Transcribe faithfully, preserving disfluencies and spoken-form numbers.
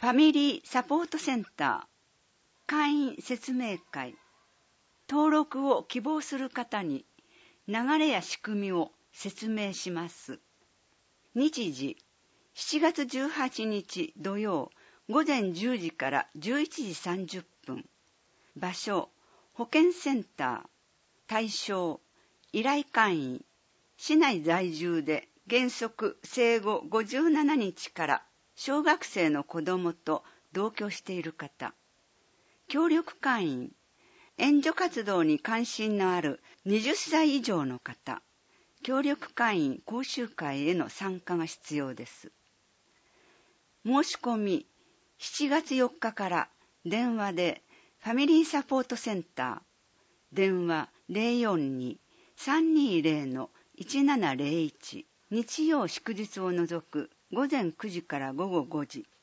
ファミリーサポートセンター会員説明会。登録を希望する方に流れや仕組みを説明します。日時しちがつじゅうはちにち土曜午前じゅうじからじゅういちじさんじゅっぷん。場所保健センター。対象依頼会員。市内在住で原則生後ごじゅうななにちから小学生の子どもと同居している方。協力会員。援助活動に関心のあるはたち以上の方。協力会員講習会への参加が必要です。申し込みしちがつよっかから電話でファミリーサポートセンター電話 ゼロよんに さんにゼロ のいちななゼロいち日曜祝日を除く午前くじから午後ごじ